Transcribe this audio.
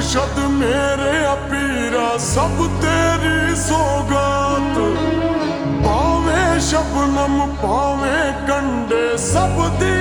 मुर्शद मेरे पीरा सब तेरी सौगात। पावे शबनम पावे कंडे सब दी